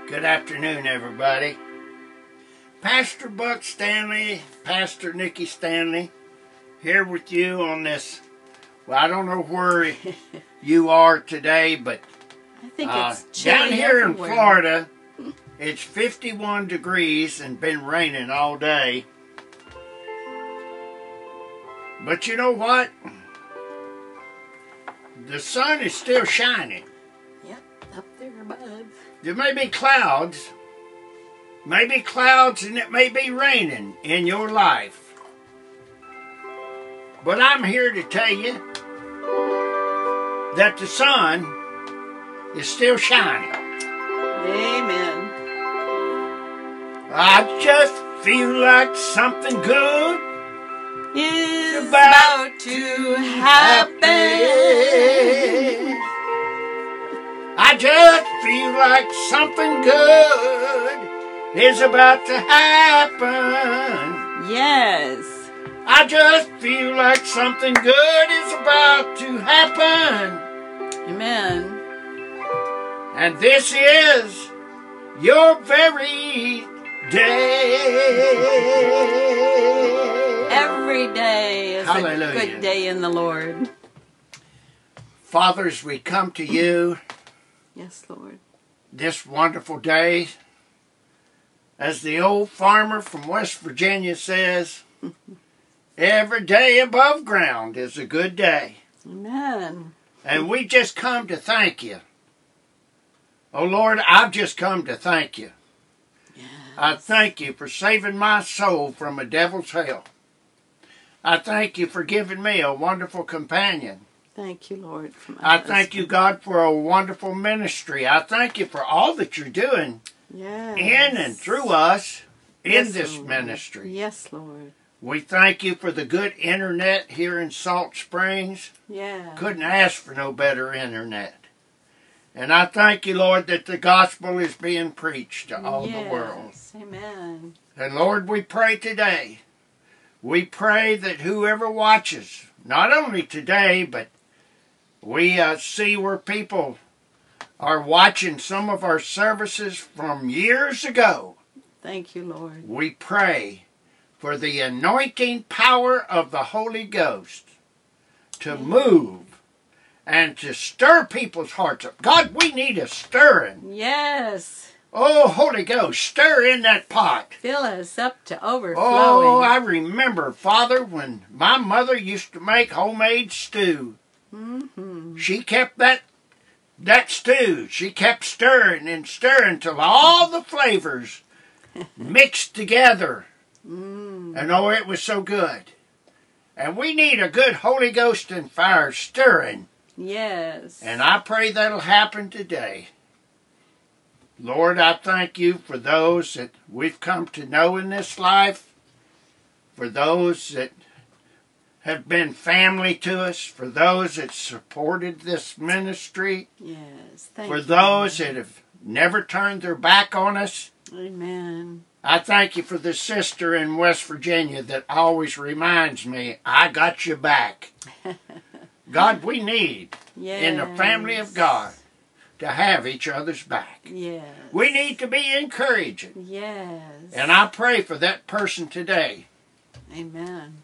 Good afternoon, everybody. Pastor Buck Stanley, Pastor Nikki Stanley, here with you on this. Well, I don't know where you are today, but I think it's chilly down here everywhere. in Florida, it's 51 degrees and been raining all day. But you know what? The sun is still shining. Yep, up there above. There may be clouds, and it may be raining in your life. But I'm here to tell you that the sun is still shining. Amen. I just feel like something good Is about to happen. I just feel like something good is about to happen. Yes. I just feel like something good is about to happen. Amen. And this is your very day. Every day is Hallelujah. a good day in the Lord. Fathers, we come to you Yes, Lord. this wonderful day. As the old farmer from West Virginia says, every day above ground is a good day. Amen. And we just come to thank you. Oh Lord, I've just come to thank you. Yes. I thank you for saving my soul from a devil's hell. I thank you for giving me a wonderful companion. Thank you, Lord. For my I thank you, husband. God, for a wonderful ministry. I thank you for all that you're doing Yes. in and through us in Yes, this Lord. ministry. Yes, Lord. We thank you for the good internet here in Salt Springs. Yeah. Couldn't ask for no better internet. And I thank you, Lord, that the gospel is being preached to all the world. Yes. Amen. And Lord, we pray today. We pray that whoever watches, not only today, but we see where people are watching some of our services from years ago. Thank you, Lord. We pray for the anointing power of the Holy Ghost to move and to stir people's hearts up. God, we need a stirring. Yes. Oh, Holy Ghost, stir in that pot. Fill us up to overflowing. Oh, I remember, Father, when my mother used to make homemade stew. Mm-hmm. She kept that stew. She kept stirring and stirring till all the flavors mixed together. And oh, it was so good. And we need a good Holy Ghost and fire stirring. Yes. And I pray that'll happen today. Lord, I thank you for those that we've come to know in this life, for those that have been family to us, for those that supported this ministry, Yes. Thank for you, those Lord. that have never turned their back on us. Amen. I thank you for the sister in West Virginia that always reminds me, I got you back. God, we need, Yes. in the family of God, to have each other's back. Yes. We need to be encouraging. Yes. And I pray for that person today. Amen.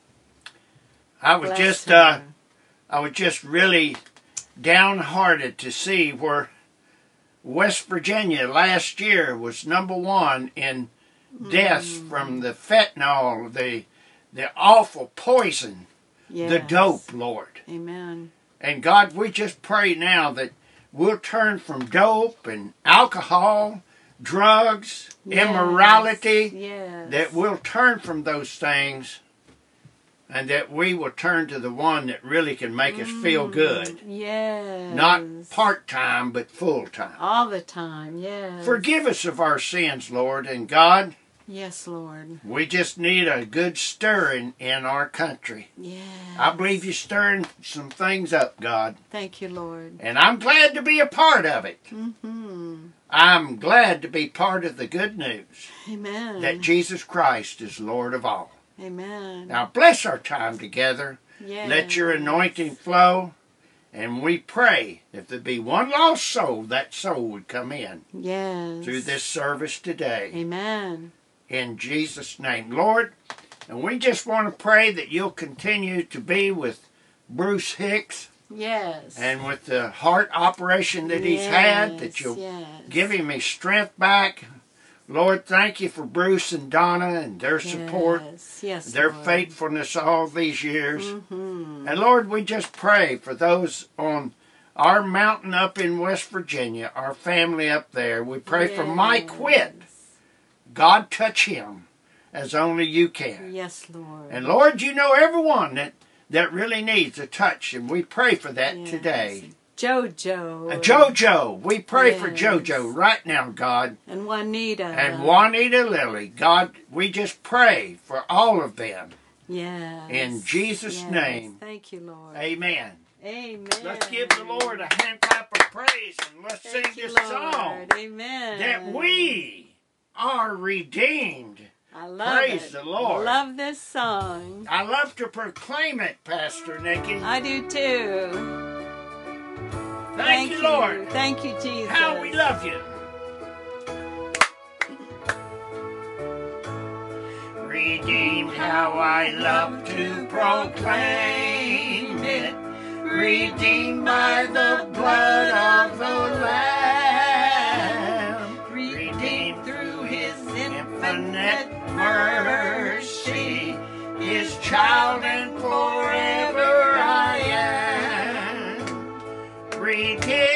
I was Bless her. just really downhearted to see where West Virginia last year was #1 in deaths from the fentanyl, the awful poison, Yes. the dope, Lord. Amen. And God, we just pray now that we'll turn from dope and alcohol, drugs, Yes. immorality, Yes. that we'll turn from those things and that we will turn to the one that really can make us feel good. Yes. Not part-time, but full-time. all the time. Yes. Forgive us of our sins, Lord, and God, Yes, Lord. we just need a good stirring in our country. Yes. I believe you're stirring some things up, God, Thank you, Lord. and I'm glad to be a part of it. Mm-hmm. I'm glad to be part of the good news Amen. that Jesus Christ is Lord of all. Amen. Now bless our time together. Yes. Let your anointing flow And we pray if there be one lost soul, that soul would come in Yes. through this service today. Amen. In Jesus' name, Lord. And we just want to pray that you'll continue to be with Bruce Hicks. Yes. And with the heart operation that he's had, that you'll give him his strength back. Lord, thank you for Bruce and Donna and their support, yes, their Lord. faithfulness all these years. Mm-hmm. And Lord, we just pray for those on our mountain up in West Virginia, our family up there. We pray for Mike Witt. God, touch him as only you can. Yes, Lord. And Lord, you know everyone that really needs a touch, and we pray for that today. Jojo. Jojo. We pray for Jojo right now, God. And Juanita. And Juanita Lily. God, we just pray for all of them. Yes. In Jesus' name. Thank you, Lord. Amen. Amen. Let's give the Lord a hand clap of praise and let's sing this song. Amen. That we are redeemed. I love it. Praise the Lord. I love this song. I love to proclaim it, Pastor Nikki. I do too. Thank you, Lord. Thank you, Jesus. How we love you. Redeemed, how I love to proclaim it. Redeemed by the blood of the Lamb. Redeemed through his infinite mercy. His child and forever I am. Redeemed,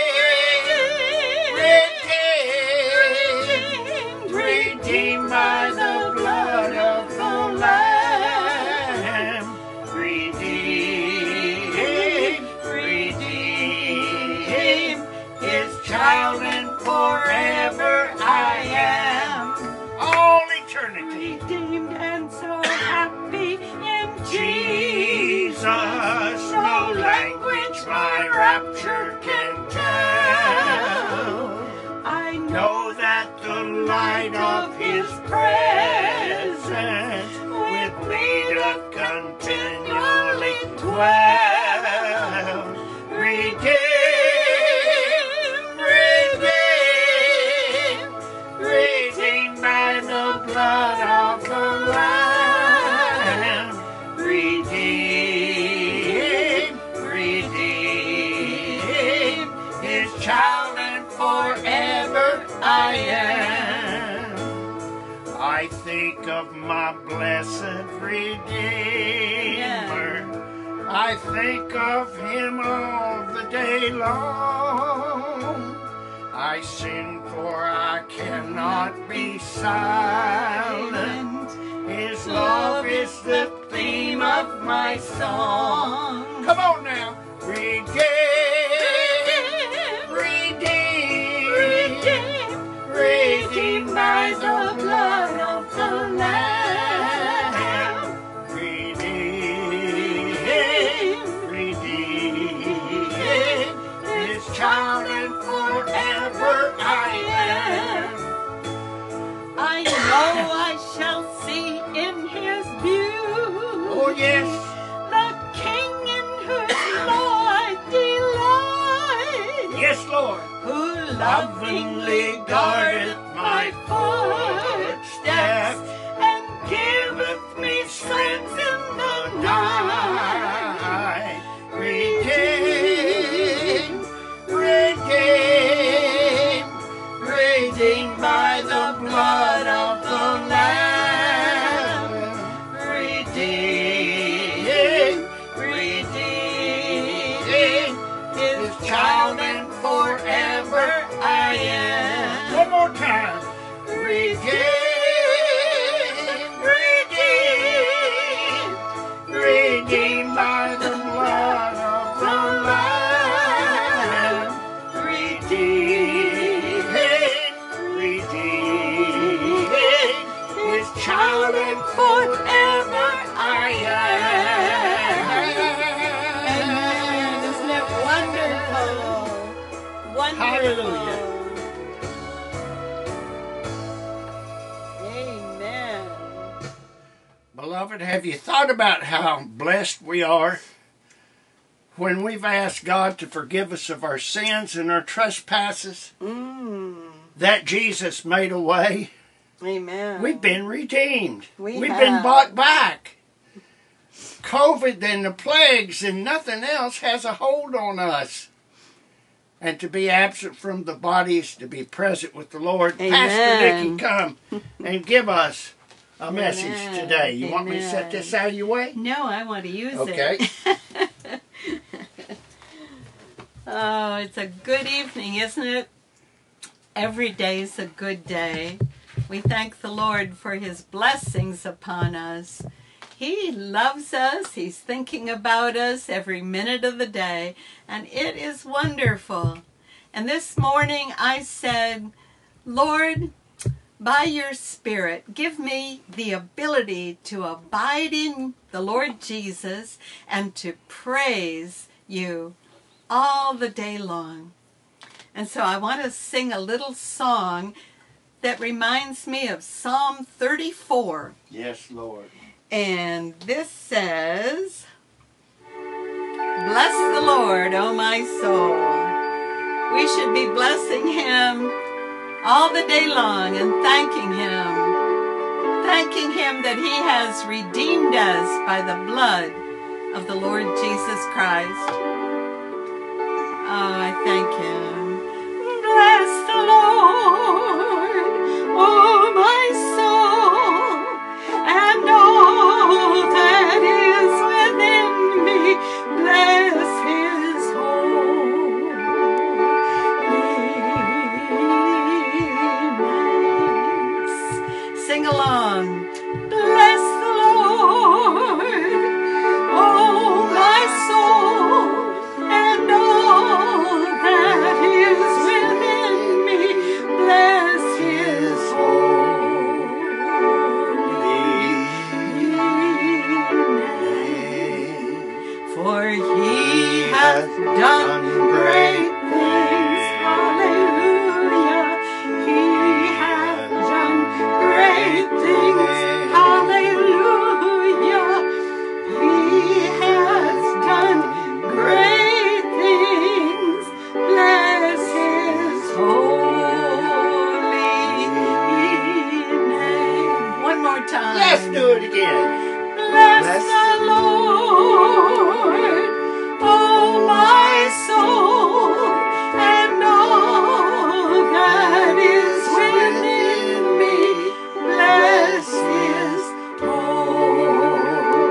redeemed by the blood of the Lamb. Redeemed, redeemed, his child and forever I am. All eternity. Redeemed and so happy in Jesus, no language my rapture can tell. I know that the light of his presence with me doth continually dwell. Redeemed, redeemed, redeemed by the blood of the Lamb. Redeemed, redeemed, his child and forever I am. I think of my blessed Redeemer. I think of him all the day long. I sing for I cannot be silent. His love is the theme of my song. Come on now. Redeemed, redeemed, redeemed by the blood of the Lamb. Redeemed, redeemed, his child and forever I am. I know I shall see in his view. Oh yes. The King in whose law I delight. Yes, Lord. Who lovingly guardeth my footsteps and giveth me strength in the night. Redeemed, redeemed, redeemed by the blood of the Lamb. Redeemed, redeemed, his child and forever I am. One more time. Redeemed, redeemed, redeemed by the blood of the Lamb. Redeemed, redeemed, his child and forever I am. Amen. Isn't it wonderful? Wonderful. Hallelujah. Amen. Beloved, have you thought about how blessed we are when we've asked God to forgive us of our sins and our trespasses, that Jesus made a way. Amen. We've been redeemed. We've been bought back. COVID and the plagues and nothing else has a hold on us. And to be absent from the body is to be present with the Lord. Amen. Pastor Nikki, come and give us a message today. You want me to set this out of your way? No, I want to use Okay. it. Oh, it's a good evening, isn't it? Every day is a good day. We thank the Lord for His blessings upon us. He loves us. He's thinking about us every minute of the day, and it is wonderful. And this morning I said, Lord, by your Spirit, give me the ability to abide in the Lord Jesus and to praise you all the day long. And so I want to sing a little song that reminds me of Psalm 34. Yes, Lord. And this says, bless the Lord, O my soul. We should be blessing Him all the day long and thanking Him that He has redeemed us by the blood of the Lord Jesus Christ. Oh, I thank Him. Bless the Lord, oh my soul, and all that is within me. Bless His holy name. Sing along. Bless the Lord, oh my soul, and all that is within me. Bless His holy name. For He hath done great things. Hallelujah. He hath done great things. Hallelujah. He has done great things. Bless His holy name. One more time. Let's do it again. Bless the Lord, oh my soul, and all that is within me. Bless His holy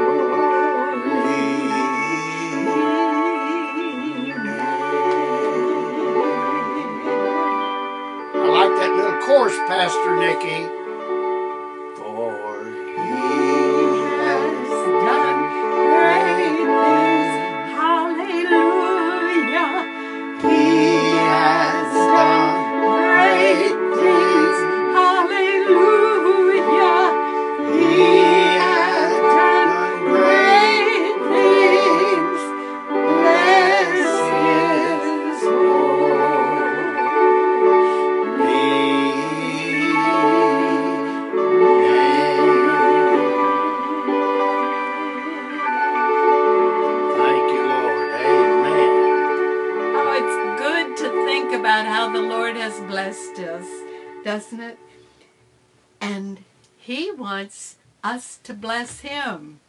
name. I like that little chorus, Pastor Nikki. For He has Done great things. Hallelujah. He has done Great things. Hallelujah. He has done great things. Bless His Thank you, Lord. Amen. Oh, it's good to think about how the Lord has blessed us, doesn't it? And He wants us to bless Him.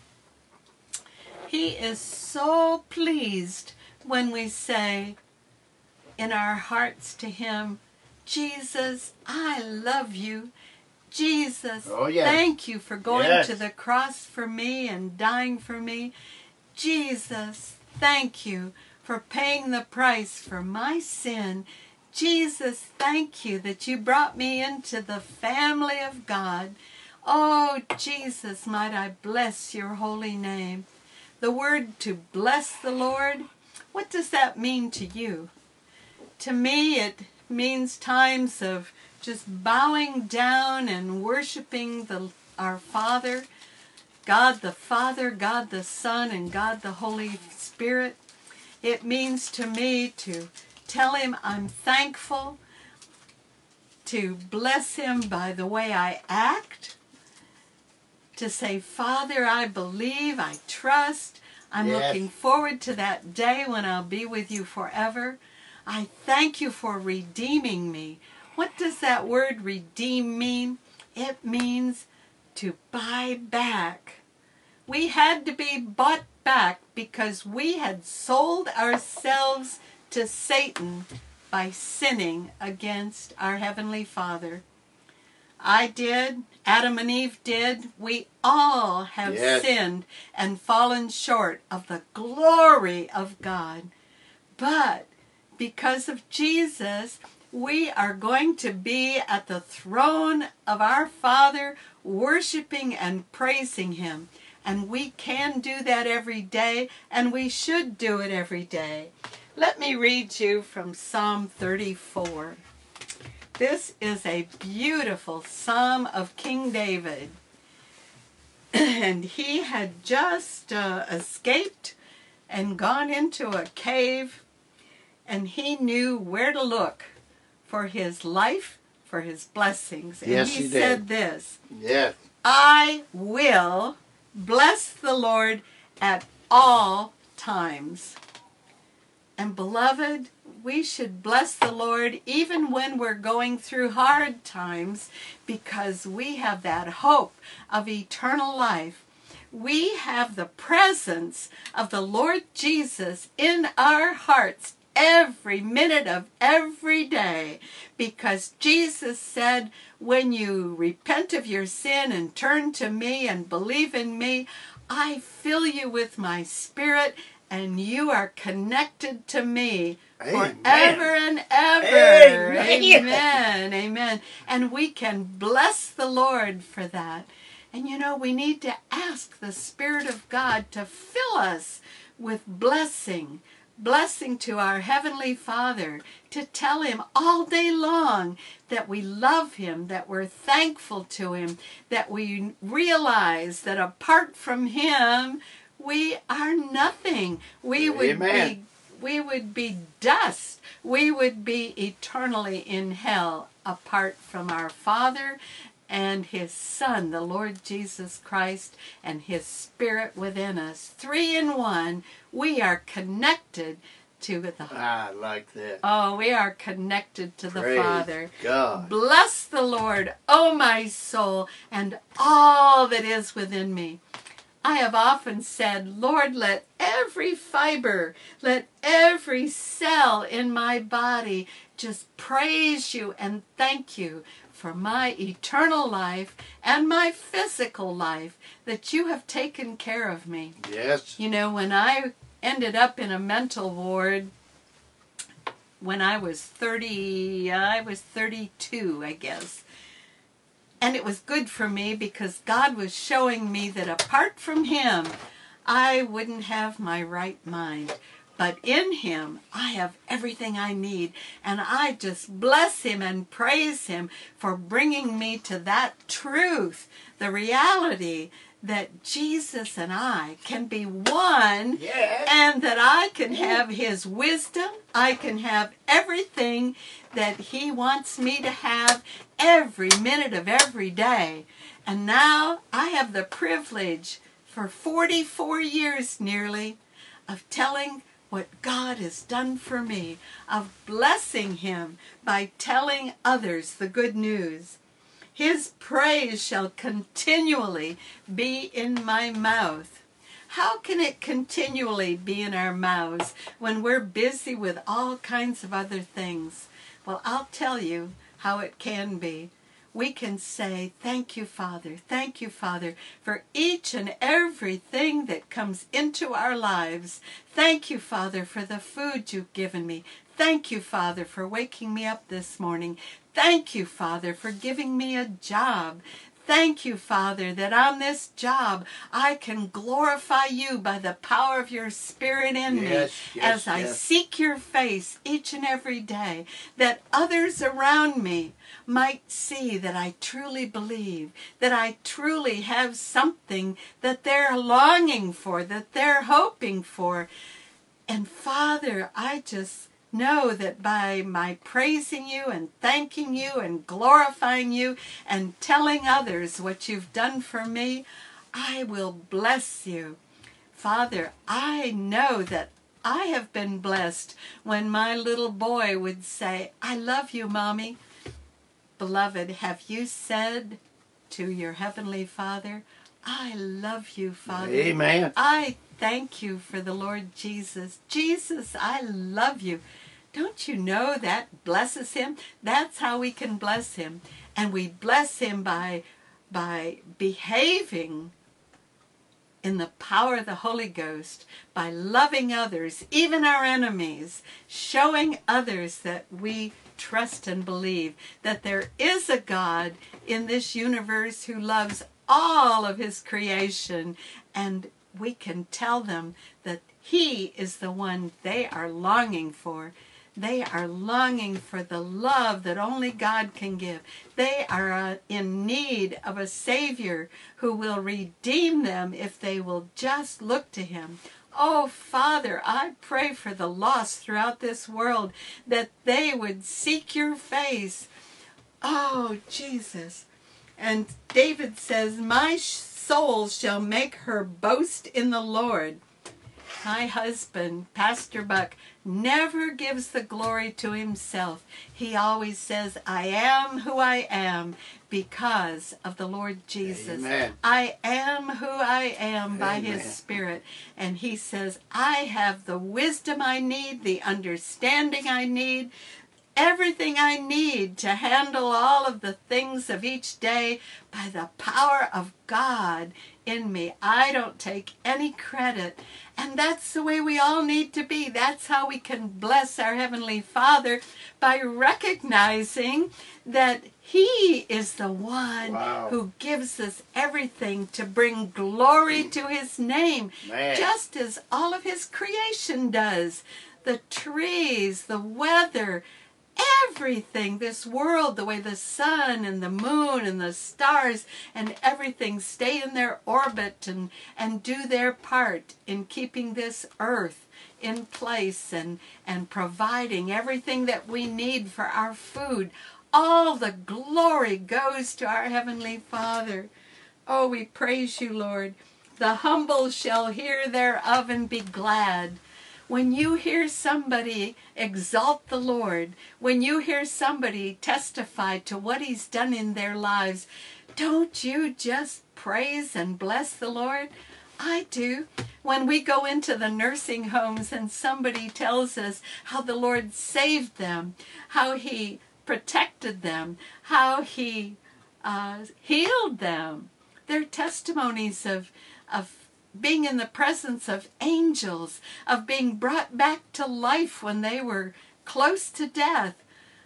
He is so pleased when we say in our hearts to Him, Jesus, I love you. Jesus, Oh, yes. thank you for going Yes. to the cross for me and dying for me. Jesus, thank you for paying the price for my sin. Jesus, thank you that you brought me into the family of God. Oh, Jesus, might I bless your holy name. The word to bless the Lord, what does that mean to you? To me, it means times of just bowing down and worshiping our Father, God the Father, God the Son, and God the Holy Spirit. It means to me to tell Him I'm thankful, to bless Him by the way I act, to say, Father, I believe, I trust, I'm Yes. looking forward to that day when I'll be with you forever. I thank you for redeeming me. What does that word redeem mean? It means to buy back. We had to be bought back because we had sold ourselves to Satan by sinning against our Heavenly Father. I did, Adam and Eve did, we all have Yes. sinned and fallen short of the glory of God. But because of Jesus, we are going to be at the throne of our Father, worshiping and praising Him. And we can do that every day, and we should do it every day. Let me read you from Psalm 34. This is a beautiful psalm of King David. And he had just escaped and gone into a cave, and he knew where to look for his life, for his blessings. And Yes, he he said did. this, Yes. I will bless the Lord at all times. And beloved, we should bless the Lord even when we're going through hard times, because we have that hope of eternal life. We have the presence of the Lord Jesus in our hearts every minute of every day, because Jesus said, when you repent of your sin and turn to me and believe in me, I fill you with my Spirit, and you are connected to me Amen. forever and ever. Amen. Amen. Amen. And we can bless the Lord for that. And you know, we need to ask the Spirit of God to fill us with blessing to our Heavenly Father, to tell Him all day long that we love Him, that we're thankful to Him, that we realize that apart from Him, we are nothing. We Amen. would be dust. We would be eternally in hell apart from our Father and His Son, the Lord Jesus Christ, and His Spirit within us. 3 in 1, we are connected to the I like that. Oh, we are connected to the Praise Father. God. Bless the Lord, O my soul, and all that is within me. I have often said, Lord, let every fiber, let every cell in my body just praise you and thank you for my eternal life and my physical life, that you have taken care of me. Yes. You know, when I ended up in a mental ward when I was 32, I guess. And it was good for me because God was showing me that apart from Him, I wouldn't have my right mind. But in Him, I have everything I need. And I just bless Him and praise Him for bringing me to that truth, the reality that Jesus and I can be one, Yes. and that I can have His wisdom. I can have everything that He wants me to have every minute of every day. And now I have the privilege for 44 years nearly of telling what God has done for me, of blessing Him by telling others the good news. His praise shall continually be in my mouth. How can it continually be in our mouths when we're busy with all kinds of other things? Well, I'll tell you how it can be. We can say, thank you, Father, for each and everything that comes into our lives. Thank you, Father, for the food you've given me. Thank you, Father, for waking me up this morning. Thank you, Father, for giving me a job. Thank you, Father, that on this job I can glorify you by the power of your Spirit in Yes, me yes, as I yes. seek your face each and every day, that others around me might see that I truly believe, that I truly have something that they're longing for, that they're hoping for. And Father, I just know that by my praising you and thanking you and glorifying you and telling others what you've done for me, I will bless you. Father, I know that I have been blessed when my little boy would say, I love you, Mommy. Beloved, have you said to your Heavenly Father, I love you, Father. Amen. I thank you for the Lord Jesus. Jesus, I love you. Don't you know that blesses him? That's how we can bless him. And we bless him by behaving in the power of the Holy Ghost, by loving others, even our enemies, showing others that we trust and believe that there is a God in this universe who loves all of his creation, and we can tell them that he is the one they are longing for. They are longing for the love that only God can give. They are in need of a Savior who will redeem them if they will just look to him. Oh, Father, I pray for the lost throughout this world that they would seek your face. Oh, Jesus. And David says, my soul shall make her boast in the Lord. My husband, Pastor Buck, never gives the glory to himself. He always says, I am who I am because of the Lord Jesus. Amen. I am who I am by Amen. his Spirit. And he says, I have the wisdom I need, the understanding I need, everything I need to handle all of the things of each day by the power of God in me. I don't take any credit. And that's the way we all need to be. That's how we can bless our Heavenly Father, by recognizing that he is the one Wow. who gives us everything to bring glory to his name, Man. just as all of his creation does. The trees, the weather, everything, this world, the way the sun and the moon and the stars and everything stay in their orbit and do their part in keeping this earth in place and providing everything that we need for our food. All the glory goes to our Heavenly Father. Oh, we praise you, Lord. The humble shall hear thereof and be glad. When you hear somebody exalt the Lord, when you hear somebody testify to what he's done in their lives, don't you just praise and bless the Lord? I do. When we go into the nursing homes and somebody tells us how the Lord saved them, how he protected them, how he healed them, they're testimonies of being in the presence of angels, of being brought back to life when they were close to death.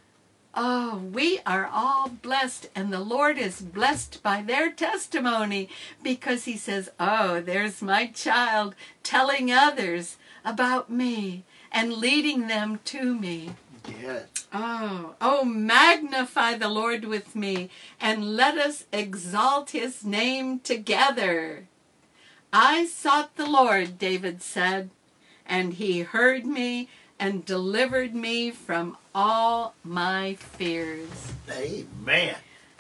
Oh, we are all blessed, and the Lord is blessed by their testimony, because he says, oh, there's my child telling others about me and leading them to me. Yes. Oh, magnify the Lord with me, and let us exalt his name together. I sought the Lord, David said, and he heard me and delivered me from all my fears. Amen.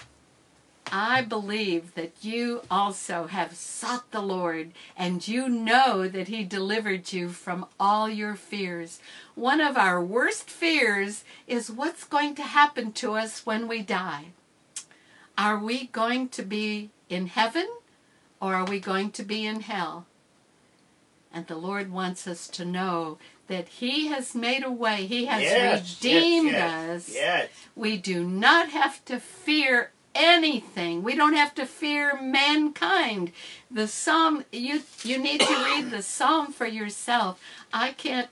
I believe that you also have sought the Lord, and you know that he delivered you from all your fears. One of our worst fears is what's going to happen to us when we die. Are we going to be in heaven, or are we going to be in hell? And the Lord wants us to know that he has made a way. He has redeemed us. Yes. We do not have to fear anything. We don't have to fear mankind. The Psalm, you need to read the Psalm for yourself. I can't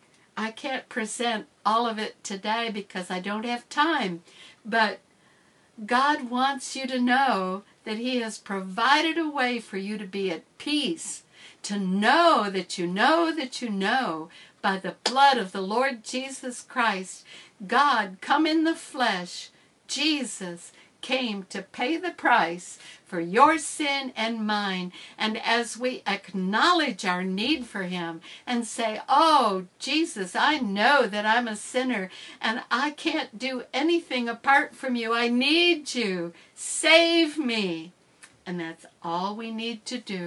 present all of it today because I don't have time. But God wants you to know that he has provided a way for you to be at peace, to know that you know that you know by the blood of the Lord Jesus Christ, God come in the flesh, Jesus came to pay the price for your sin and mine. And as we acknowledge our need for him and say, oh, Jesus, I know that I'm a sinner and I can't do anything apart from you. I need you. Save me. And that's all we need to do.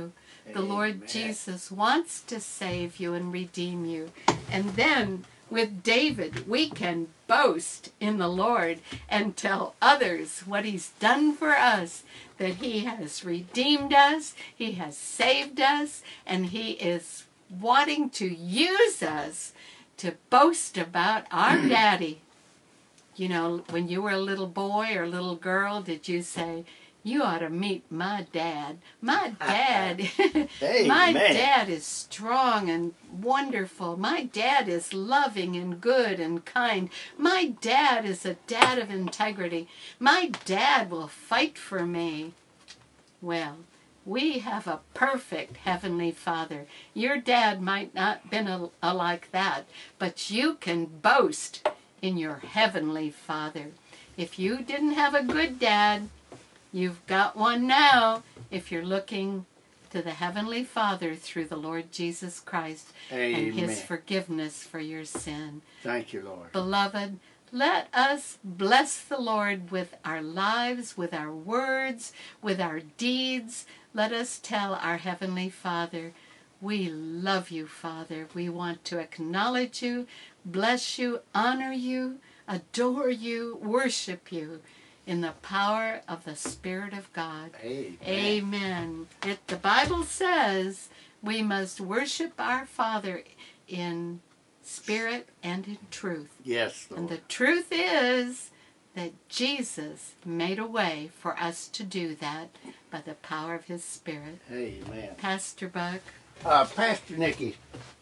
The Lord Amen. Jesus wants to save you and redeem you. And then with David, we can boast in the Lord and tell others what he's done for us, that he has redeemed us, he has saved us, and he is wanting to use us to boast about our daddy. You know, when you were a little boy or little girl, did you say, "You ought to meet my dad"? My dad, my dad is strong and wonderful. My dad is loving and good and kind. My dad is a dad of integrity. My dad will fight for me. Well, we have a perfect Heavenly Father. Your dad might not have been like that, but you can boast in your Heavenly Father. If you didn't have a good dad, you've got one now if you're looking to the Heavenly Father through the Lord Jesus Christ and His forgiveness for your sin. Thank you, Lord. Beloved, let us bless the Lord with our lives, with our words, with our deeds. Let us tell our Heavenly Father, we love you, Father. We want to acknowledge you, bless you, honor you, adore you, worship you in the power of the Spirit of God. Amen. Amen. The Bible says we must worship our Father in spirit and in truth. Yes, Lord. And the truth is that Jesus made a way for us to do that by the power of His Spirit. Amen. Pastor Buck. Pastor Nikki,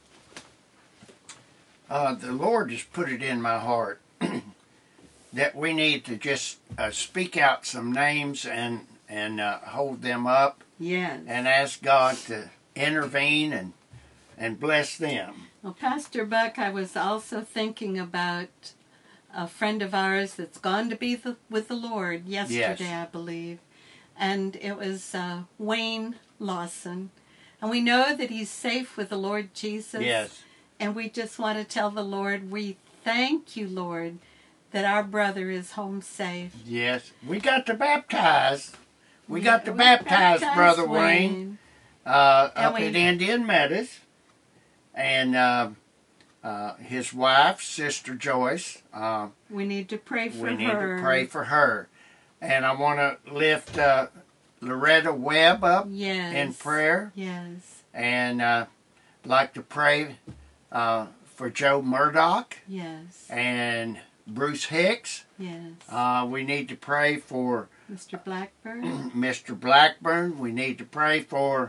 the Lord has put it in my heart that we need to just speak out some names and hold them up. Yes. And ask God to intervene and bless them. Well, Pastor Buck, I was also thinking about a friend of ours that's gone to be with the Lord yesterday, Yes. I believe. And it was Wayne Lawson. And we know that he's safe with the Lord Jesus. Yes. And we just want to tell the Lord, we thank you, Lord, that our brother is home safe. Yes. We got to baptize. We got to baptize Brother Wayne up at Indian Meadows. And his wife, Sister Joyce. We need to pray for her. We need to pray for her. And I want to lift Loretta Webb up in prayer. Yes. And like to pray for Joe Murdoch. Yes. And Bruce Hicks. Yes. We need to pray for Mr. Blackburn. Mr. Blackburn. We need to pray for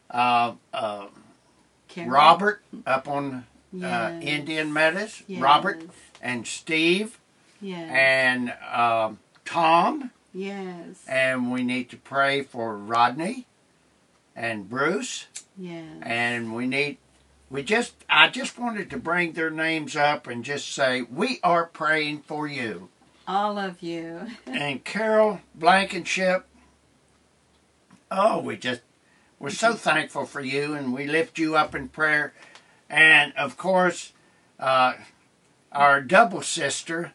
Karen. Robert up on Yes. Indian Meadows. Yes. Robert and Steve Yes. and Tom. Yes. And we need to pray for Rodney and Bruce. Yes. And I just wanted to bring their names up and just say, we are praying for you. All of you. And Carol Blankenship, we're so thankful for you, and we lift you up in prayer. And, of course, our double sister,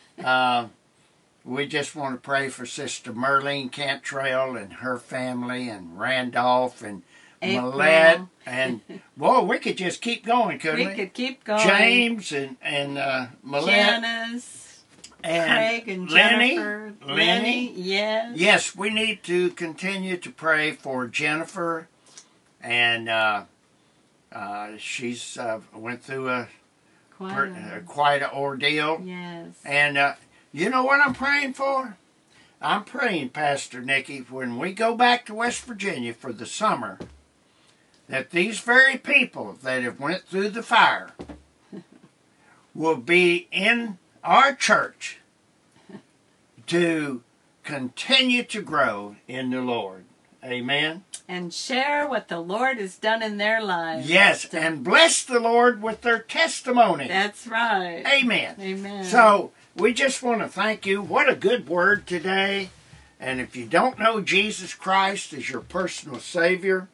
we just want to pray for Sister Merlene Cantrell and her family, and Randolph and April. Millette. And, boy, we could just keep going, couldn't we? We could keep going. James and Millette. Janice. And Craig and Lenny. Jennifer. Lenny. Yes. Yes, we need to continue to pray for Jennifer. And she's went through quite an ordeal. Yes. And you know what I'm praying for? I'm praying, Pastor Nikki, when we go back to West Virginia for the summer, that these very people that have went through the fire will be in our church to continue to grow in the Lord. Amen. And share what the Lord has done in their lives. Yes, and bless the Lord with their testimony. That's right. Amen. Amen. So, we just want to thank you. What a good word today. And if you don't know Jesus Christ as your personal Savior,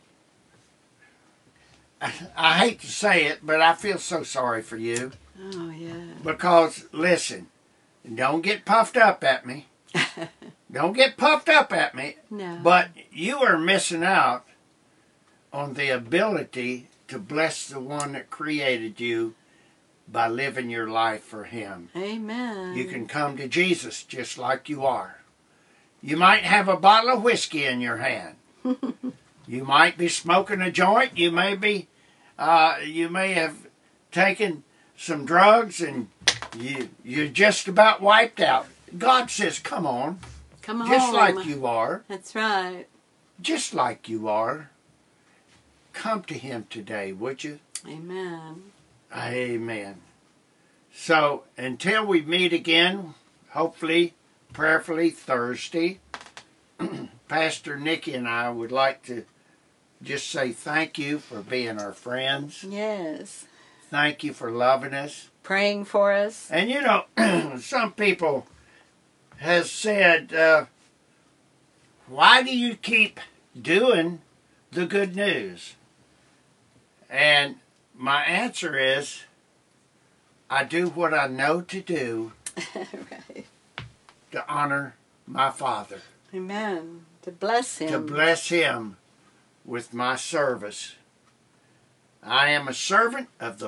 I hate to say it, but I feel so sorry for you. Oh, yeah. Because, listen, don't get puffed up at me. Don't get puffed up at me. No. But you are missing out on the ability to bless the one that created you by living your life for him. Amen. You can come to Jesus just like you are. You might have a bottle of whiskey in your hand. You might be smoking a joint. You may have taken some drugs and you're just about wiped out. God says, come on. Come Just home. like you are. That's right. Just like you are. Come to him today, would you? Amen. Amen. So, until we meet again, hopefully, prayerfully, Thursday, Pastor Nikki and I would like to just say thank you for being our friends. Yes. Thank you for loving us. Praying for us. And you know, some people has said, why do you keep doing the good news? And my answer is, I do what I know to do Right. to honor my Father. Amen. To bless him. To bless him with my service. I am a servant of the